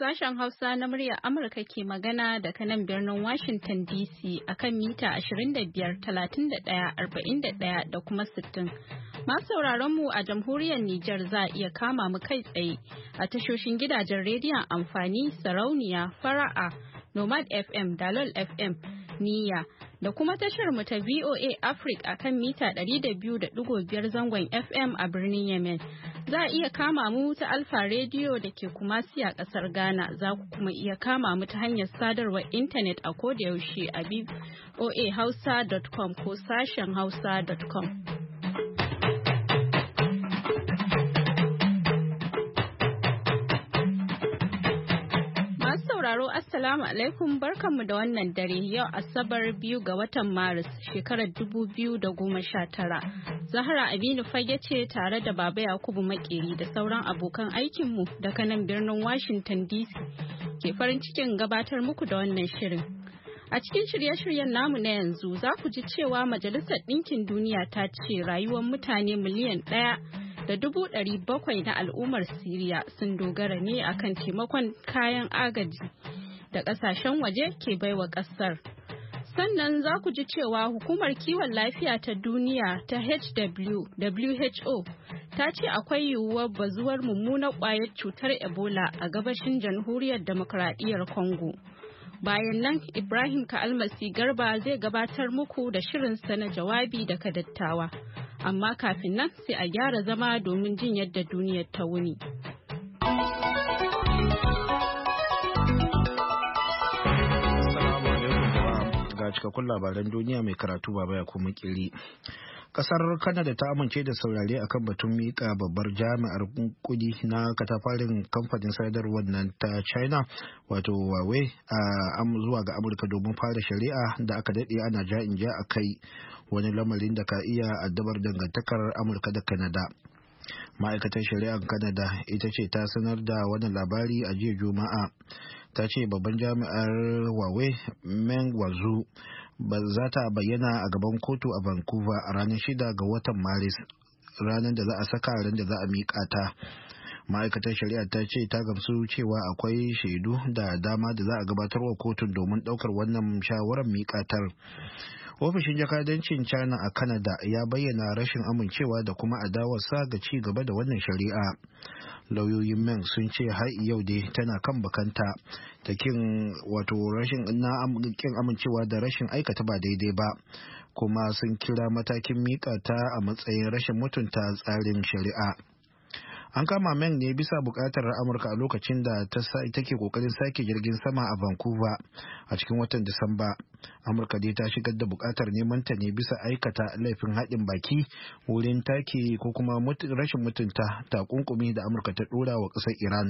Sashen Hausa na muryar Amurka ke magana daga nan birnin Washington DC akan mita 25, 31, 41 da kuma 60. Masu sauraron mu a jamhuriyar Nijar za a iya kama mu kai tsaye a tashoshin gidajen rediyon amfani sarauniya, fara'a, Nomad FM, Dalol FM, Niyya da kuma tashar mu ta VOA Africa akan mita 200.5 zangon FM a birnin Yemen. Za a iya kama mu ta Alfa Radio da ke Kumasi a ƙasar Ghana. Za ku kuma iya kama mu ta hanyar sadarwar intanet a kodayaushe a voahausa.com ko sashen hausa.com. Sauraro Assalamu alaikum, barkanmu da wannan dare yau Asabar 2 ga watan Maris shekarar 2019. Zahra Aminu Fage ce tare da Baba Yakubu Makeri da sauran abokan aikinmu daga nan birnin Washington DC ke farin cikin gabatar muku da wannan shirin. A cikin shirye-shiryen namu na yanzu za ku ji cewa Majalisar Ɗinkin Duniya ta ce rayuwar mutane miliyan 1.7 na al'ummar Siriya sun dogara ne akan taimakon kayan agaji da ƙasashen waje ke baiwa ƙasar. Sannan za ku ji cewa Hukumar Kiwon Lafiya ta Duniya ta WHO ta ce akwai yiwuwar bazuwar mummunar ƙwayar cutar Ebola a gabashin Jamhuriyar Demokradiyyar Congo. Bayan nan Ibrahim Ka'almasi Garba zai gabatar muku da shirinsa na jawabi daga dattawa. Amma kafin nan sai a gyara zama domin jin yadda duniyar ta wuni. Ga cikakkun labaran duniya mai karatu Baba Yakubu Makeri. Kasar Canada ta amince da saurare akan batun mika babbar jami'ar kudi na katafarin kamfanin sadarwar nan ta China wato Huawei zuwa ga Amurka domin fara shari'a da aka dade ana ja-in ja a kai, wani lamarin da ka iya addabar dangantakar Amurka da Canada. Ma'aikatar shari'ar Canada ita ce ta sanar da wannan labari a jiya Juma'a. Ta ce babban jami'ar Huawei Meng Wanzhou ba za ta bayyana a gaban kotu a Vancouver a ranar 6 ga watan Maris, ranar da za a saka ran da za a miƙa ta. Ma'aikatar shari'a ta ce ta gamsu cewa akwai shaidu da dama da za a gabatar wa kotun domin ɗaukar wannan shawarar miƙatar. Ofishin jakadancin China a Canada ya bayyana rashin amincewa da kuma adawarsa ga ci gaba da wannan shari'a. Lauyoyin Meng sun ce har yau dai tana kan bakanta ta kin amincewa da rashin aikata ba daidai ba, kuma sun kira matakin miƙa ta a matsayin rashin mutunta tsarin shari'a. An kama Meng ne bisa bukatar Amurka a lokacin da take kokarin sake jirgin sama a Vancouver a cikin watan Disamba. Amurka dai ta shigar da bukatar neman ta ne bisa aikata laifin haɗin baki wurin take ko kuma rashin mutunta takunkumi da Amurka ta ɗora wa ƙasar Iran.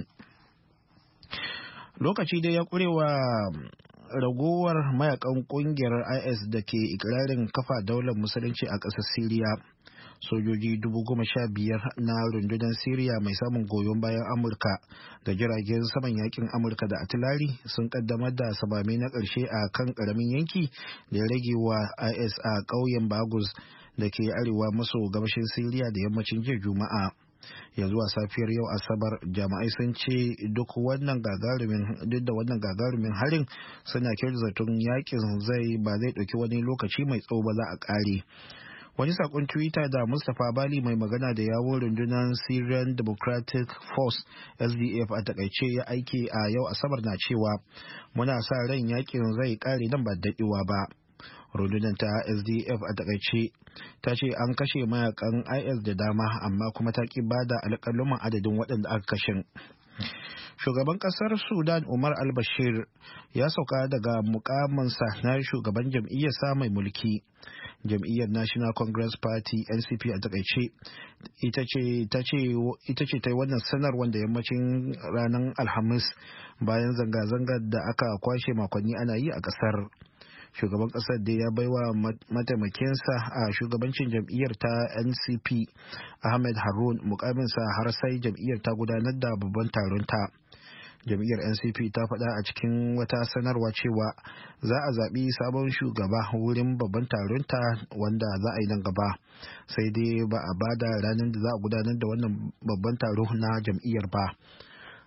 Lokaci dai ya ƙurewa ragowar mayakan ƙungiyar IS da ke ikirarin kafa daular musulunci a ƙasar Siriya. Sojoji 15,000 na rundunar Siriya mai samun goyon bayan Amurka da jiragen saman yakin Amurka da Atilari sun kaddamar da samame na ƙarshe a kan ƙaramin yanki da ya rage wa IS a ƙauyen Bagus da ke arewa maso gabashin Siriya da yammacin jiya Juma'a. Yanzu a safiyar yau Asabar, jami'ai sun ce duk da wannan gagarumin harin suna kyautar zaton yakin ba zai ɗauki wani lokaci mai tsawo ba za a ƙare. Wani sakon Twitter da Mustapha Bali mai magana da yawon rundunar Syrian Democratic Force SDF a takaice ya aike a yau Asabar na cewa muna sa ran yakin zai kare nan ba daɗewa ba. Rundunar ta SDF a takaice ta ce an kashe mayakan IS da dama amma kuma ta ki bada alƙaluman adadin waɗanda aka kashe. Shugaban kasar Sudan Umar al-Bashir ya sauka daga mukaminsa na shugaban jam'iyyarsa mai mulki. Jam'iyyar National Congress Party NCP a takaice ita ce ta yi wannan sanarwar da yammacin ranar Alhamis bayan zanga-zangar da aka kwashe makonni ana yi a kasar. Shugaban kasar da ya baiwa mataimakinsa a shugabancin jam'iyyar ta NCP Ahmed Harun mukaminsa har sai jam'iyyar ta gudanar da babban taron ta. Jam'iyyar NCP ta faɗa a cikin wata sanarwa cewa za a zaɓi sabon shugaba wurin babban taron ta wanda za a yi nan gaba, sai dai ba a bada ranar da za a gudanar da wannan babban taro na jam'iyyar ba.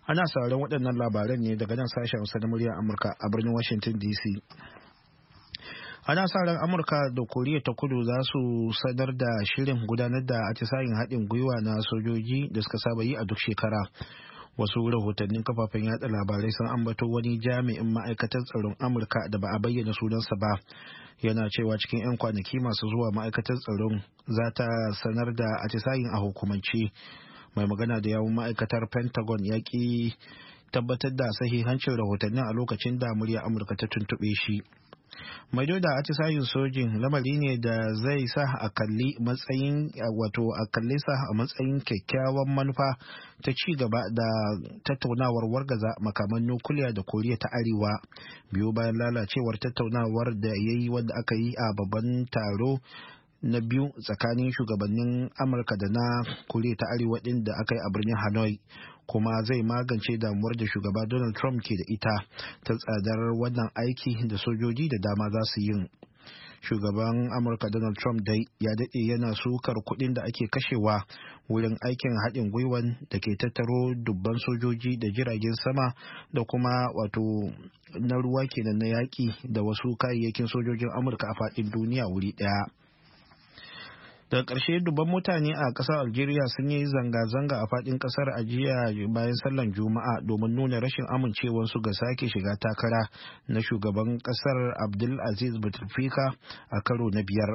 Ana sauraron waɗannan labaran ne daga nan sashen Hausa na muryar Amurka a birnin Washington DC. Ana sa ran Amurka da Koriya ta Kudu za su sanar da shirin gudanar da atisayen haɗin gwiwa na sojoji da suka saba yi a duk shekara. Wasu rahotannin kafafen yada labarai sun ambato wani jami'in ma'aikatar tsaron Amurka da ba a bayyana sunansa ba. Yana cewa cikin 'yan kwanaki masu zuwa ma'aikatar tsaron za ta sanar da atisayen a hukumance. Mai magana da yawun ma'aikatar Pentagon ya ki tabbatar da sahihancin rahotannin a lokacin da murya Amurka ta tuntuɓe shi. Maido da atisayin sojin lamari ne da zai sa a kalli matsayin a kalle sa a matsayin kyakkyawan manufa ta ci gaba da tattaunawar wargaza makaman nukuliya da Koriya ta Arewa biyu bayan lalacewar tattaunawar da yayi wanda aka yi a babban taro na biyu tsakanin shugabannin Amurka da na Koriya ta Arewa din da aka yi a birnin Hanoi, kuma zai magance damuwar da shugaba Donald Trump ke da ita ta tsadar wannan aiki da sojoji da dama za su yi. Shugaban Amurka Donald Trump dai ya daɗe yana sukar kuɗin da ake kashewa wurin aikin haɗin gwiwan da ke tattaro dubban sojoji da jiragen sama da kuma na ruwa kenan na yaƙi da wasu kayayyakin sojojin Amurka a faɗin duniya wuri ɗaya. Daga ƙarshe dubban mutane a ƙasar Algeria sun yi zanga-zanga a faɗin ƙasar a jiya bayan sallan Juma'a domin nuna rashin amincewarsu ga sake shiga takara na shugaban ƙasar Abdulaziz Bouteflika a karo na biyar.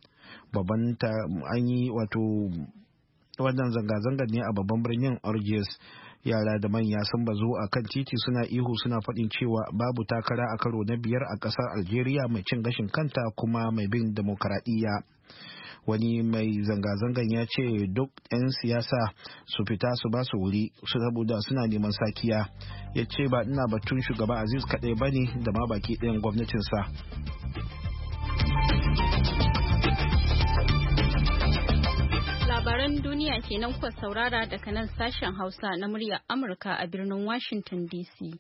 An yi wannan zanga-zangar ne a babban birnin Algiers. Yara da manya sun bazu a kan titi suna ihu suna faɗin cewa babu takara a karo na biyar a ƙasar Algeria mai cin gashin kanta kuma mai bin demokaradiyya. Wani mai zanga-zangan ya ce duk 'yan siyasa su fita su ba su wuri saboda suna neman sakiya. Ya ce ba ina batun shugaba Aziz kaɗai ba ne da ma baki ɗayan gwamnatinsa. Labaran duniya kenan kuka saurara daga nan sashen Hausa na muryar Amurka a birnin Washington DC.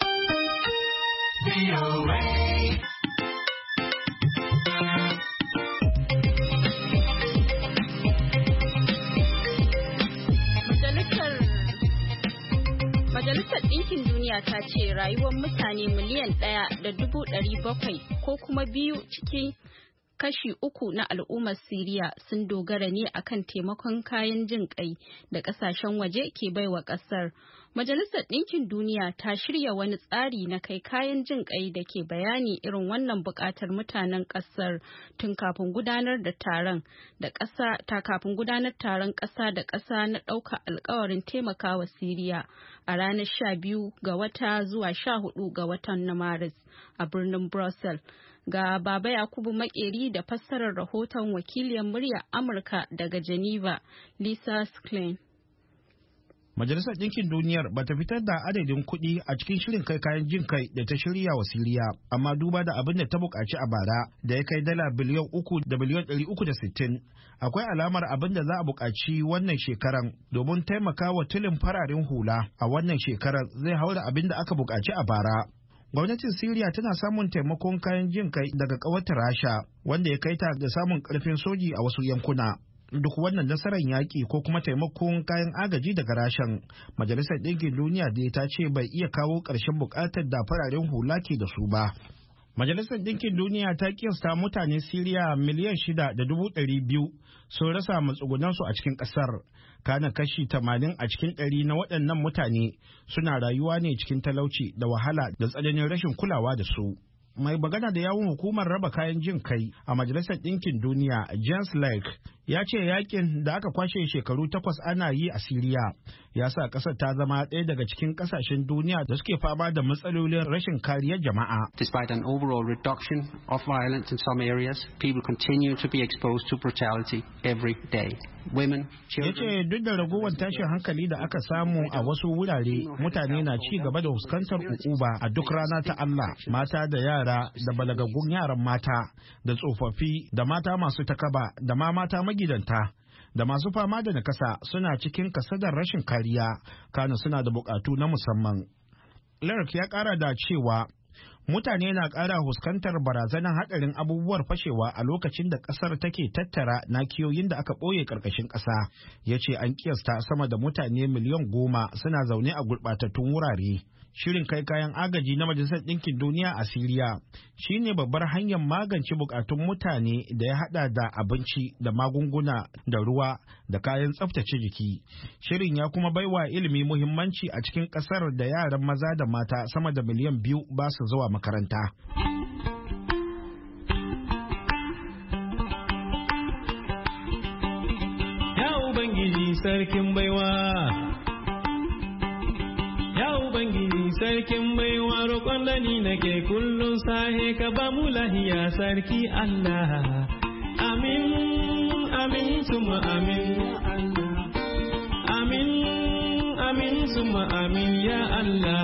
Majalisar Ɗinkin Duniya ta ce rayuwar mutane miliyan 1.700,000 ko kuma biyu cikin kashi 3 na al'ummar Siriya sun dogara ne akan taimakon kayan jin ƙai da ƙasashen waje ke baiwa ƙasar. Majalisar Ɗinkin Duniya ta shirya wani tsari na kai kayan jin ƙai da ke bayani irin wannan buƙatar mutanen ƙasar tun kafin gudanar da taron ƙasa da ƙasa na ɗaukar alkawarin taimakawa Siriya a ranar 12 ga wata zuwa 14 ga watan na Maris a birnin Brussels. Ga Baba Yakubu Makeri da fassarar rahoton wakiliyar muryar Amurka daga Geneva, Lisa Schlein. Majalisar Ɗinkin Duniyar ba ta fitar da adadin kuɗi a cikin shirin kai kayan jin kai da ta shirya wa Siriya, amma duba da abin da ta buƙaci a bara da ya kai dala biliyan 3 da biliyan 360, akwai alamar abin da za a buƙaci wannan shekaran domin taimaka wa tilin fararen hula a wannan shekarar zai haura abin da aka buƙaci a bara. Gwamnatin Siriya tana samun taimakon kayan jin kai daga ƙawarta Rasha, wanda ya kai ta ga samun ƙarfin soji a wasu yankuna. Duk wannan nasarar yaƙi ko kuma taimakon kayan agaji daga Rashan, Majalisar Ɗinkin Duniya da ta ce bai iya kawo ƙarshen buƙatar da fararen hula ke da su ba. Majalisar Ɗinkin Duniya ta kiyasta mutane Siriya miliyan 6.200 sun rasa matsugunansu a cikin ƙasar. Kana kashi 80 a cikin 100 na waɗannan mutane suna rayuwa ne cikin talauci da wahala da tsananin rashin kulawa da su. Mai magana da yawun hukumar raba kayan jin kai a Majalisar Ɗinkin Duniya, James Lake, ya ce yakin da aka kwashe shekaru 8 ana yi a Siriya ya sa ƙasar ta zama ɗaya daga cikin ƙasashen duniya da suke fama da matsalolin rashin kariyar jama'a. Despite an overall reduction of violence in some areas, people continue to be exposed to brutality every day. Women, children. Ya ce duk da ragowar tashin hankali da aka samu a wasu wurare, mutane na ci gaba da fuskantar ukuba a duk rana ta Allah. Mata da yara da balagaggun yaran mata da tsofaffi da mata masu takaba da ma mata magidanta da masu fama da nakasa suna cikin kasadar rashin kariya, kana suna da bukatu na musamman. Lark ya kara da cewa Mutane na ƙara fuskantar barazanar haɗarin abubuwar fashewa a lokacin da ƙasar take tattara nakiyoyin da aka ɓoye ƙarƙashin ƙasa. Ya ce an kiyasta sama da mutane miliyan 10 suna zaune a gurɓatattun wurare. Shirin kai kayan agaji na Majalisar Ɗinkin Duniya a Siriya shi ne babbar hanyar magance bukatun mutane da ya haɗa da abinci da magunguna da ruwa da kayan tsaftace jiki. Shirin ya kuma baiwa ilimi muhimmanci a cikin ƙasar da yaran maza da mata sama da miliyan 2 ba su zuwa makaranta. Ya Ubangiji sarkin baiwa. Ya Ubangiji sarkin baiwa roƙon da ni nake kullum sahe ka ba mu lahiya sarki Allah. Amin, amin, suma amin ya Allah. Amin, amin, suma amin ya Allah.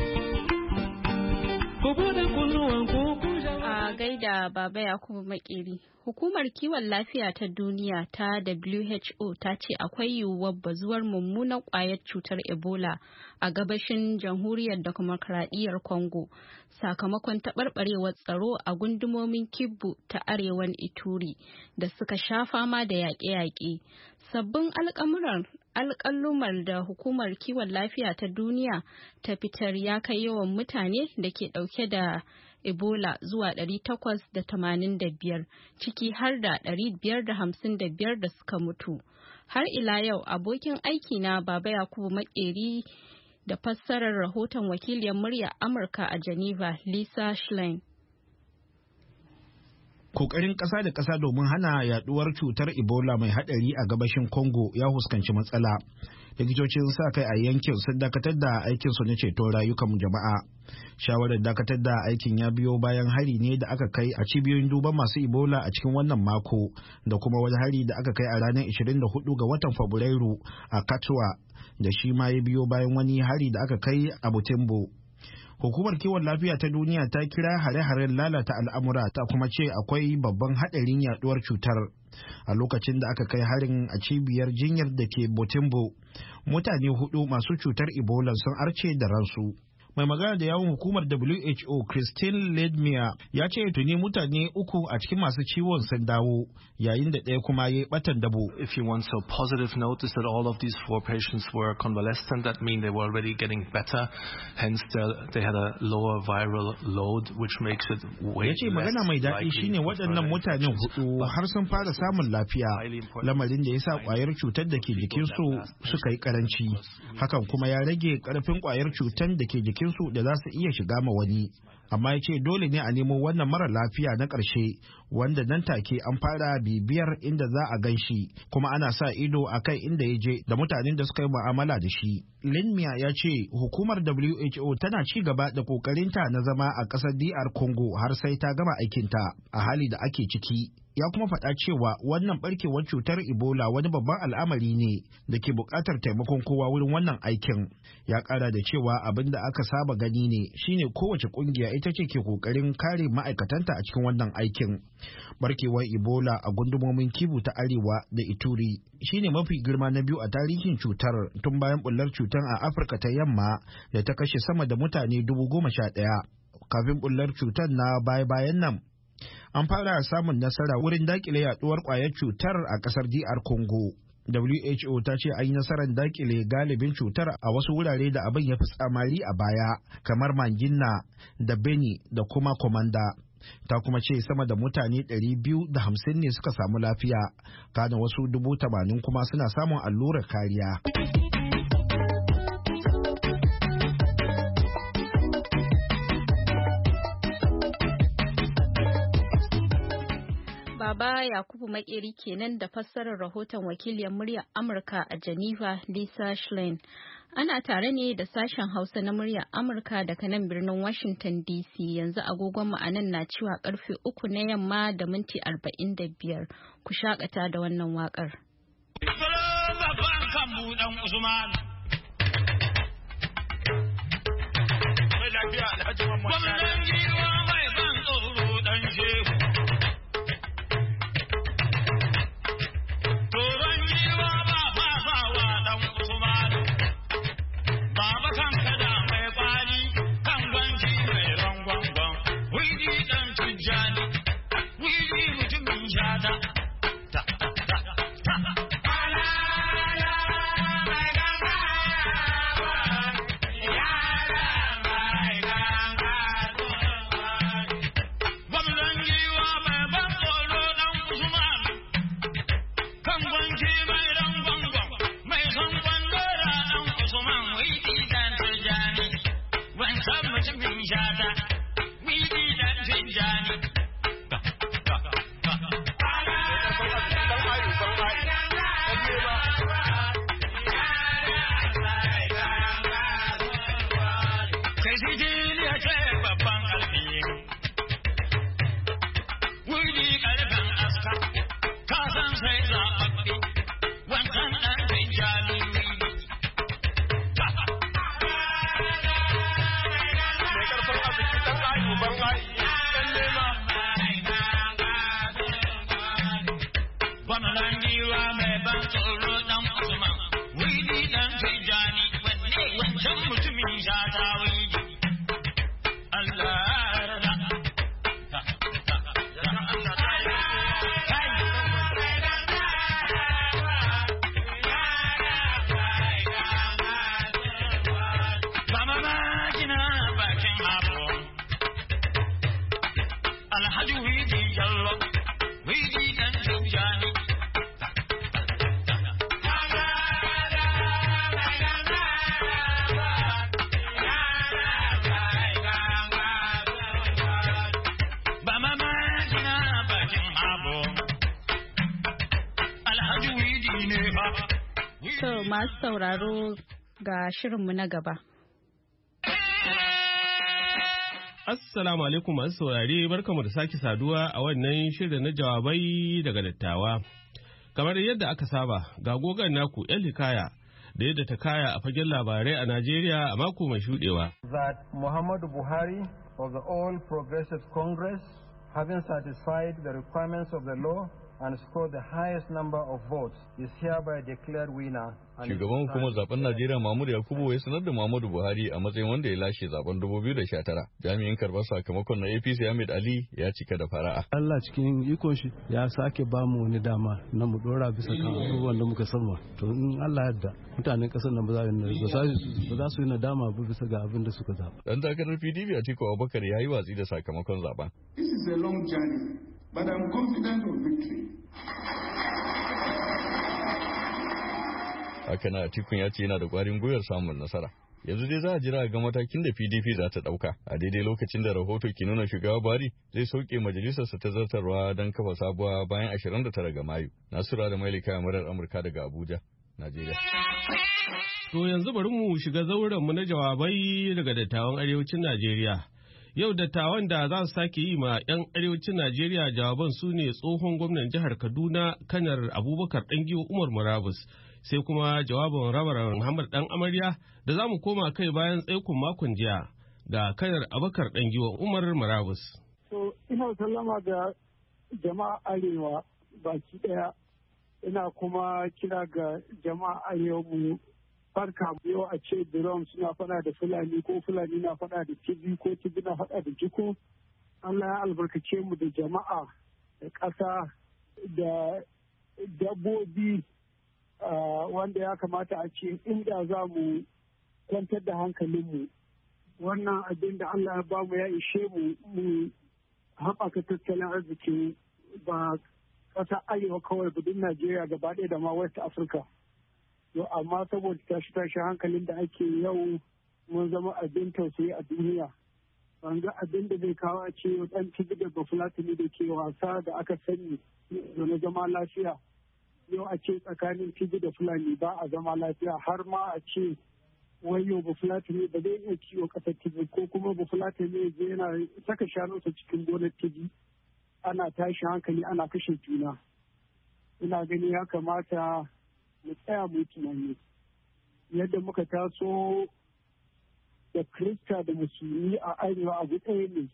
Ku bude kunnuwan ku a gaida Baba Yakubu Makeri. Hukumar kiwon lafiya ta duniya ta WHO ta ce akwai yiwuwar bazuwar mummunan ƙwayar cutar Ebola a gabashin jamhuriyar Dimokuraɗiyyar Congo sakamakon taɓarɓarewar tsaro a gundumomin Kivu ta arewan Ituri da suka sha fama da yaƙe-yaƙe. Sabbin alƙalumar da hukumar kiwon lafiya ta duniya ta fitar ya kai yawan mutane da ke ɗauke da Ebola zuwa 885 ciki har da 555 da suka mutu. Har ila yau abokin aiki na Baba Yakubu Makeri da fassarar rahoton wakiliyar murya Amurka a Geneva Lisa Schlein. Kokarin ƙasa da ƙasa domin hana yaduwar cutar Ebola mai haɗari a gabashin Congo ya huskanci matsala. Likitocin sa kai a yankin sun dakatar da aikinsu na ceto rayukan jama'a. Shawarar dakatar da aikin ya biyo bayan hari ne da aka kai a cibiyoyin duban masu Ebola a cikin wannan mako da kuma wani hari da aka kai a ranar 24 ga watan Fabrairu a Katwa da shi ma ya biyo bayan wani hari da aka kai a Butembo. Hukumar kiwon lafiya ta duniya ta kira hare-haren lalata al'amura ta kuma ce akwai babban haɗarin yaduwar cutar. A lokacin da aka kai harin a cibiyar jinyar da ke Butembo, mutane 4 masu cutar Ebola sun arce da ransu. Mai magana da yawun hukumar WHO Christine Ledmere ya ce tuni mutane 3 a cikin masu ciwon sun dawo yayin da ɗaya kuma ya yi batan dabo. If you want so positive note is that all of these 4 patients were convalescent. That means they were already getting better. Hence they had a lower viral load which makes it way less. Ya ce magana mai daɗi shine waɗannan mutanen 4 har sun fara samun lafiya, lamarin da ya sa ƙwayar cutar da ke jikinsu suka yi ƙaranci. Hakan kuma ya rage ƙarfin ƙwayar cutar da ke jikin su da za su iya shiga ma wani, amma ya ce dole ne a nemo wannan mara lafiya na ƙarshe wanda nan take an fara bibiyar inda za a gan shi kuma ana sa ido a kai inda ya je da mutanen da suka yi mu'amala da shi. Linmiya ya ce hukumar WHO tana ci gaba da ƙoƙarinta na zama a ƙasar DR Congo har sai ta gama aikinta a hali da ake ciki. Ya kuma faɗa cewa wannan ɓarkewar cutar Ebola wani babban al'amari ne da ke buƙatar taimakon kowa wurin wannan aikin. Ya ƙara da cewa abin da aka saba gani ne shine kowace ƙungiya ita ce ke ƙoƙarin kare ma'aikatanta a cikin wannan aikin. Barkewar Ebola a gundumomin Kivu ta Arewa da Ituri shine mafi girma na biyu a tarihin cutar tun bayan bullar cutar a Afirka ta Yamma da ta kashe sama da mutane 11,000. Kafin bullar cutar na baya-bayan nan, an fara samun nasara wurin dakile yaduwar kwayar cutar a kasar DR Congo. WHO ta ce an yi nasarar dakile galibin cutar a wasu wurare da abin ya fi tsamari a baya kamar Mangina da Beni da kuma Komanda. Ta kuma ce sama da mutane 250 ne suka samu lafiya, kana wasu 80,000 kuma suna samun allurar kariya. Baba Yakubu Makeri kenan da fassarar rahoton wakiliyar muryar Amurka a Geneva Lisa Schlein. Ana tare ne da sashen Hausa na muryar Amurka daga nan birnin Washington DC. Yanzu agogon mu anan na cewa karfe 3 na yamma da minti 45. Ku shakata da wannan wakar. Gwamnan giwa mai ban tsoro dan shehu. Baba kan kada mai kwari kan gwanci mai rangwan mutumin shata wili dan tunjani kai sijili ya ce babban ƙarfi wili ƙarfin aska ka san sai zaɓaɓɓe wancan ɗan tunjani masu sauraro ga shirinmu na gaba. Assalamu alaikum masu saurare, barkamu da sake saduwa a wannan shirin na jawabai daga dattawa. Kamar yadda aka saba, ga gogon naku ‘yan hikaya da yadda ta kaya a fagen labarai a Najeriya a mako mai shuɗewa. That Muhammadu Buhari of the All Progressive Congress, having satisfied the requirements of the law and scored the highest number of votes, is hereby declared winner. Shugaban hukumar zaben Najeriya Mahmud Yakubu ya sanar da Muhammadu Buhari a matsayin wanda ya lashe zaben 2019. Jami'in karɓar sakamakon na APC Ahmed Ali ya cika da fara'a. Allah cikin ikon shi ya sake ba mu wani dama na mu dora bisa kan abubuwan da muka sama. To in Allah yarda mutanen kasar nan ba za su yi nadama ba bisa ga abin da suka zaba. Dan takarar PDP Atiku Abubakar ya yi watsi da sakamakon zaben. This is a long journey, but I'm confident of victory. Haka na Atikun ya ce yana da ƙwarin gwiwar samun nasara. Yanzu dai za a jira ga matakin da PDP za ta ɗauka a daidai lokacin da rahoto ke nuna shugaba Buhari zai sauke majalisarsa ta zartarwa don kafa sabuwa bayan 29 ga Mayu. Nasura da Mailika murar Amurka daga Abuja, Najeriya. To yanzu bari mu shiga zaurenmu na jawabai daga dattawan arewacin Najeriya. Yau dattawan da za su sake yi ma 'yan arewacin Najeriya jawaban su ne tsohon gwamnan jihar Kaduna Kanar Abubakar Dangiwa Umar Murabus. Sai kuma jawabin Rabaran Muhammad Dan Amarya da za mu koma kai bayan tsaikon makon jiya da Kanar Abubakar Dangiwa Umar Murabus. So ina sallama ga jama'a arewa baki daya, ina kuma kira ga jama'a arewa mu farka yau a ce Birom suna fada da Fulani ko Fulani na fada da Tibi ko Tibi na fada da Jiko. Allah ya albarkace mu da jama'a da ƙasa da dabbobi wanda ya kamata a ce inda za mu kwantar da hankalinmu wannan abin da Allah ya bamu ya ishe mu haɓaka tattalin arziki ba ƙasa arewa kawai budin Najeriya gaba ɗaya da ma West Africa. Amma saboda tashi hankalin da ake yau mun zama abin tausayi a duniya. Ban ga abin da zai kawo a ce ɗan Tibi da Bafulatani da ke wasa da aka sani da na zama lafiya. Yau a ce tsakanin Tibi da Fulani ba a zama lafiya, har ma a ce wayo Bafulatani ba zai iya kiwo ƙasar Tibi ko kuma Bafulatani zai yana saka shanunsa cikin gonar Tibi. Ana tashi hankali ana kashe juna. Ina gani ya kamata mu tsaya mu tunani yadda muka taso da Kirista da Musulmi a arewa abu ɗaya ne,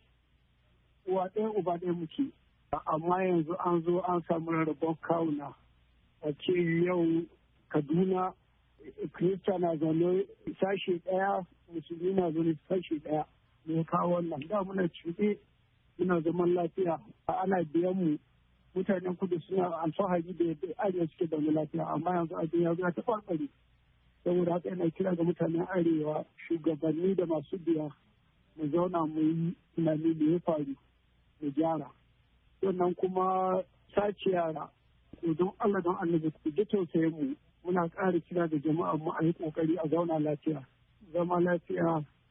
uwa ɗaya uba ɗaya muke, amma yanzu an zo an samu rarrabon kawuna. A ce yau Kaduna Kirista na zaune sashe ɗaya, Musulmi na zaune sashe ɗaya. Me kawo wannan? Da muna cuɗe muna zaman lafiya, ana biyan mu. Mutanen kudu suna alfahari da yadda arewa suke da lafiya, amma yanzu abin ya zo ta ɓarɓare. Saboda haka yana kira ga mutanen arewa, shugabanni da masu biya, mu zauna mu yi tunani da ya faru mu gyara. Sannan kuma sace yara, don Allah don annabi ku ji tausayin mu, muna ƙara kira da jama'a mu a yi ƙoƙari a zauna lafiya. Zama lafiya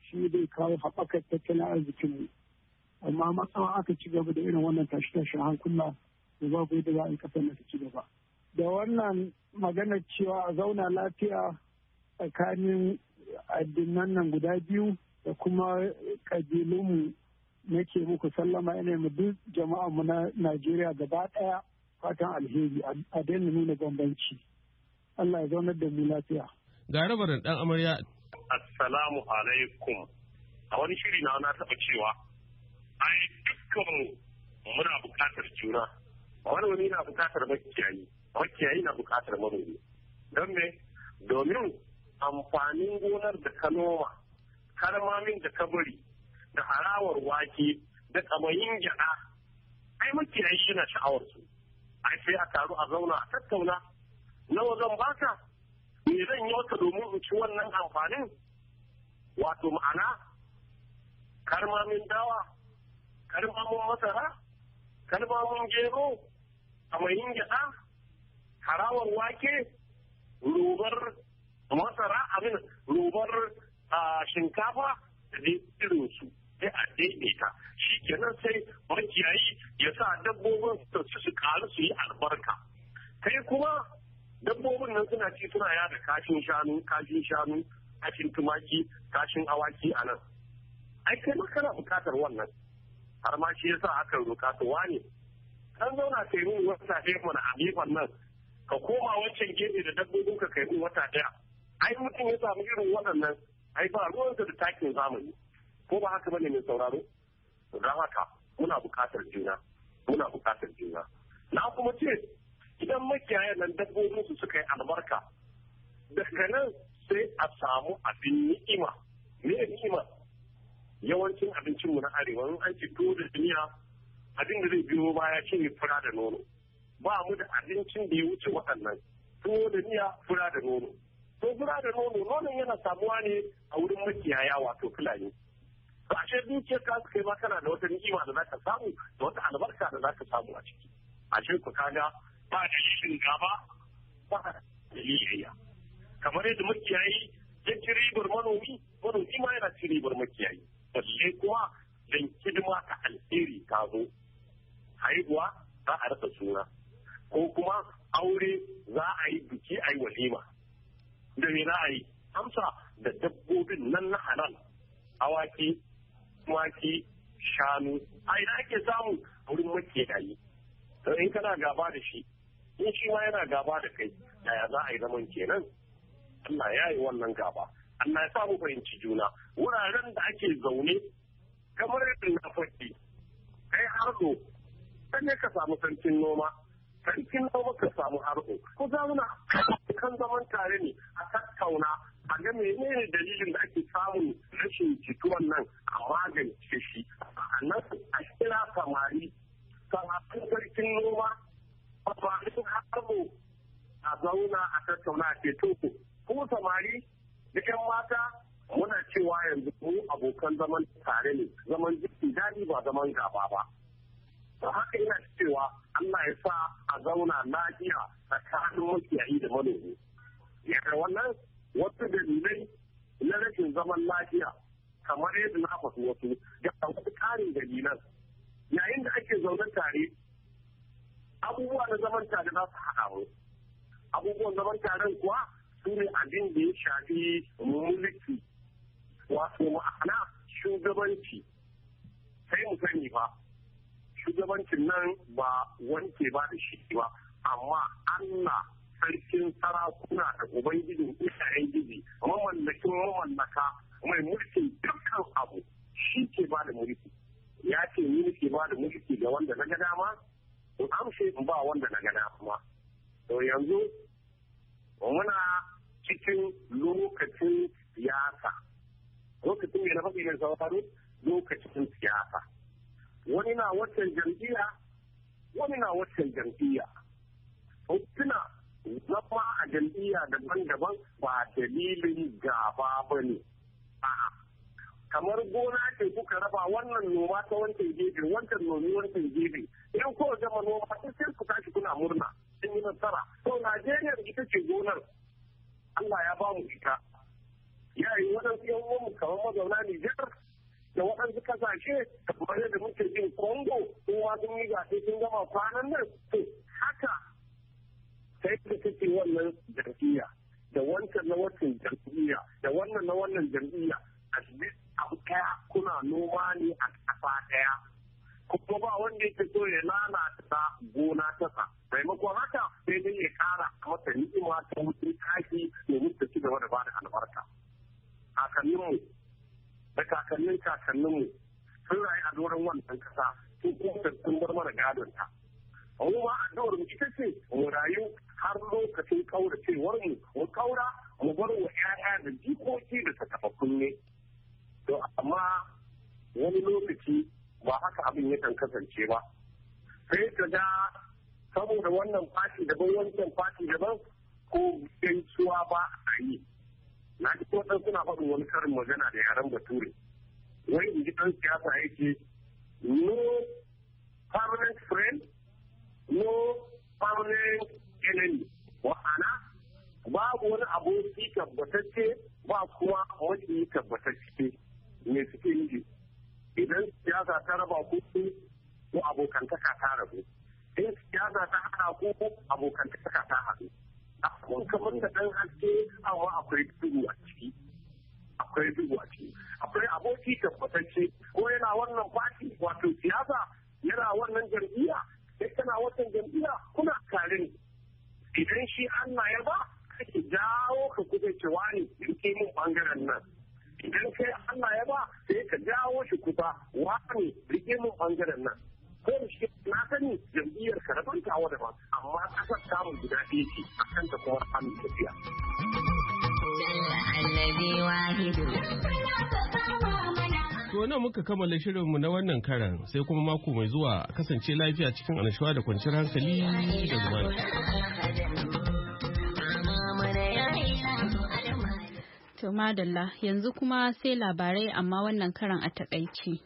shi zai kawo haɓakar tattalin arzikinmu. Amma matsawa aka ci gaba da irin wannan tashe-tashen hankula da babu yadda za a yi kasar ta ci gaba. Da wannan maganar cewa a zauna lafiya tsakanin addinan nan guda biyu da kuma ƙabilunmu nake muku sallama ina mu duk jama'a mu na Najeriya gaba ɗaya fatan alheri a daina nuna bambanci. Allah ya zaunar da mu lafiya. Ga rabarin ɗan amarya. Assalamu alaikum. A wani shiri na taɓa cewa ai dukkan muna buƙatar juna. Manomi na buƙatar makiyayi na buƙatar manomi. Don me? Domin amfanin gonar da ka noma, karmamin da ka bari, da harawar wake, da kamayin gyaɗa, ai makiyayi yana sha'awar su. Ai sai a taru a zauna a tattauna. Nawa zan baka? Me zan yi maka domin in ci wannan amfanin? Wato ma'ana, karmamin dawa, karmamin masara, karmamin gero, kamayin gyaɗa, harawar wake, robar masara, robar shinkafa da irin su. Sai a daidaita shi kenan sai makiyayi ya sa dabbobin su karu su yi albarka. Kai kuma dabbobin nan suna ci suna yada kashin shanu, kashin tumaki, kashin awaki a nan. Ai kai kana bukatar wannan. Har ma shi yasa aka roka to wane. Kan zauna kai mun wata ɗaya mana a gefen nan. Ka koma wancan gefe da dabbobin ka kai mun wata ɗaya. Ai mutum ya samu irin waɗannan. Ai ba ruwansa da takin zamani. Ko ba haka bane mai sauraro? Don haka muna bukatar juna. Na kuma ce idan makiyayan nan dabbobin su suka yi albarka, daga nan sai a samu abin ni'ima. Me ni'ima? Yawancin abincinmu na arewa in an ci tuwo da duniya abin da zai biyo baya shi ne fura da nono. Ba mu da abincin da ya wuce waɗannan. Tuwo da miya, fura da nono. To fura da nonon yana samuwa ne a wurin makiyaya wato Fulani. To ashe dukiyar ka kai ma kana da wata ni'ima da zaka samu da wata albarka da zaka samu a ciki. Ashe ku kaga ba da shin gaba ba da liyayya. Kamar yadda makiyayi ya ci ribar manomi ma yana ci ribar makiyayi. Balle kuma dan hidima ta alheri ta zo. Haihuwa za a rasa suna. Ko kuma aure za a yi biki a yi walima. Da me za a yi? Amsa da dabbobin nan na halal. Awaki, tumaki, shanu, a ina ake samu wurin makiyayi. To in kana gaba da shi, in shi ma yana gaba da kai, yaya za a yi zaman kenan? Allah ya yi wannan gaba. Allah ya samu fahimci juna. Wuraren da ake zaune, kamar yadda na faɗi, kai harzo, kan ne ka samu sarkin noma, sarkin noma ka samu harzo. Ko zauna kan zaman tare ne a tattauna a ga menene dalilin da ake samun rashin jituwan nan a magance shi. Nan a kira samari, samarin sarkin noma, samarin harzo a zauna a tattauna a ce to ko samari da 'yan mata muna cewa yanzu mu abokan zaman tare ne, zaman jiki daɗi ba zaman gaba ba. Da haka ina cewa Allah ya sa a zauna lafiya tsakanin makiyayi da manomi. Yadda wannan wasu dalilai na rashin zaman lafiya kamar yadda na faɗi wasu da wasu ƙarin dalilan. Yayin da ake zaune tare, abubuwa na zaman tare za su haɗa mu. Abubuwan zaman taren kuwa su ne abin da ya shafi mulki, wato ma'ana shugabanci. Sai mu sani ba, shugabancin nan ba wanke ba da shi ba, amma Allah sarkin sarakuna da ubangijin iyayen gizi, mamallakin mamallaka mai mulkin dukkan abu shi ke ba da mulki. Ya ce ni ke ba da mulki ga wanda na ga dama, in amshe in ba wanda na ga dama. To yanzu muna cikin lokacin siyasa. Lokacin mai na faɗi mai sauraro lokacin siyasa. Wani na waccan jam'iyya, wani na waccan jam'iyya. Hotuna zama a jam'iyya daban-daban ba dalilin gaba ba ne. Kamar gona ce kuka raba wannan noma ta wancan gefe, wancan nomi wancan gefe. Idan kowa gama noma sai ku tashi kuna murna. Sun yi nasara. To Najeriya ita ce gonar. Allah ya ba mu ita. yayi waɗansu yan uwanmu kamar mazauna Nijar da waɗansu kasashe kamar yadda muke jin Congo kowa sun yi zaɓe sun gama kwanan nan to haka sai da take wannan jam'iyya da wancan na wancan jam'iyya da wannan na wannan jam'iyya a abu ɗaya kuna noma ne a ƙasa ɗaya kuma ba wanda yake so ya lalata gona tasa maimakon haka sai dai ya ƙara mata ni'ima ta wucin taki domin ta ci gaba da ba da albarka kakanninmu da kakanninmu sun rayu a doron wannan kasa sun kuma sun bar mana gadon ta. Mu ma addu'ar mu ita ce mu rayu har lokacin kauracewar mu kaura mu bar wa 'ya'ya da jikoki da tattafa kunne. To amma wani lokaci ba haka abin yakan kasance ba. Sai ka ga saboda wannan fati daban wancan fati daban ko gaisuwa ba a yi. Na ji waɗansu suna faɗin wani karin magana da yaren Bature. Wai in ji ɗan siyasa yake no permanent friend, no permanent enemy. Wa'ana babu wani aboki tabbatacce ba kuma wani tabbatacce me suke yi. Idan siyasa ta raba ku ko abokantaka ta rabu. In siyasa ta haɗa ku abokantaka ta haɗu. Akwai kamar da ɗan haske amma akwai duhu a ciki. Akwai aboki tabbatacce ko yana wannan fati wato siyasa yana wannan jam'iyya sai kana wannan jam'iyya kuna tare ne. Idan shi Allah ya ba kake jawo ka kusa cewa ne rike mun bangaren nan. Idan kai Allah ya ba sai ka jawo shi kusa wani rike mun bangaren nan. Ko da shi na sani jam'iyyar ka daban tawa daban amma kasar samun guda ɗaya ce a kanta kuma an tafiya. To nan muka kammala shirinmu na wannan karan sai kuma mako mai zuwa kasance lafiya cikin annashuwa da kwanciyar hankali da lumana. To madalla yanzu kuma sai labarai amma wannan karan a takaici.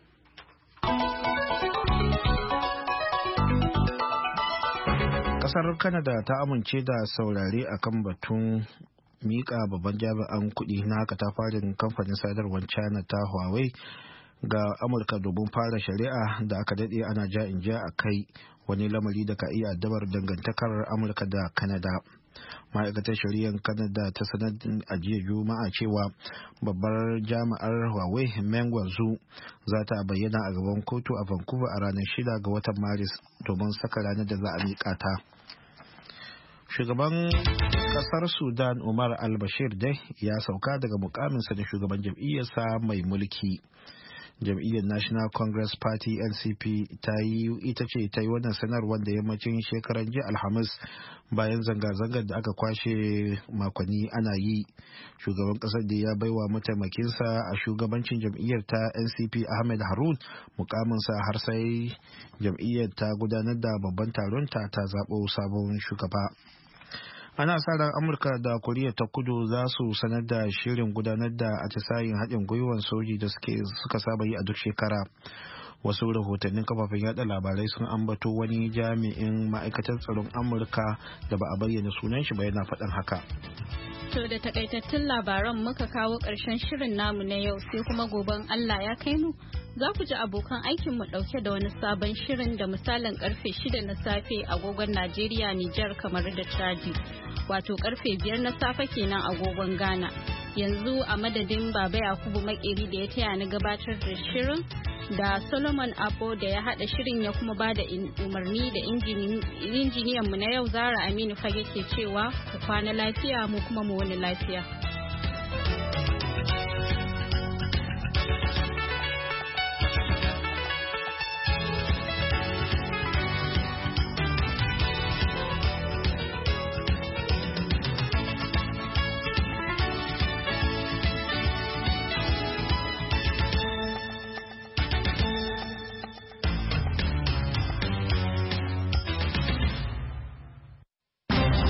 Kasar Canada ta amince da saurare akan batun mika babban jami'an kuɗi na katafarin kamfanin sadarwar China ta Huawei ga Amurka domin fara shari'a da aka daɗe ana ja in ja a kai, wani lamari da ka iya addabar dangantakar Amurka da Canada. Ma'aikatar shari'ar Canada ta sanar a jiya Juma'a cewa babbar jami'ar Huawei Meng Wanzhou za ta bayyana a gaban kotu a Vancouver a ranar 6 ga watan Maris domin saka ranar da za a miƙa ta. Shugaban kasar Sudan Umar al-Bashir dai ya sauka daga mukaminsa da shugaban jam'iyyarsa mai mulki. Jam'iyyar National Congress Party NCP ita ce ta yi wannan sanarwar da yammacin shekaran jiya Alhamis bayan zanga-zangar da aka kwashe makonni ana yi. Shugaban kasar da ya baiwa mataimakinsa a shugabancin jam'iyyar ta NCP Ahmed Harun mukaminsa har sai jam'iyyar ta gudanar da babban taron ta zaɓo sabon shugaba. Ana sa ran Amurka da Koriya ta Kudu za su sanar da shirin gudanar da atisayin haɗin gwiwar soji da suka saba yi a duk shekara. Wasu rahotannin kafafen yada labarai sun ambato wani jami'in ma'aikatar tsaron Amurka da ba a bayyana sunan shi ba yana faɗin haka. To da takaitattun labaran muka kawo ƙarshen shirin namu na yau sai kuma goben Allah ya kai mu. Za ku ji abokan aikinmu ɗauke da wani sabon shirin da misalin karfe 6 na safe agogon Najeriya, Nijar, kamar da Chadi. Wato karfe 5 na safe kenan agogon Ghana. Yanzu a madadin Baba Yakubu Makeri da ya taya ni gabatar da shirin da Solomon Abo da ya haɗa shirin ya kuma ba da umarni da injiniyanmu na yau Zara Aminu Fage ke cewa ku kwana lafiya mu kuma mu wani lafiya.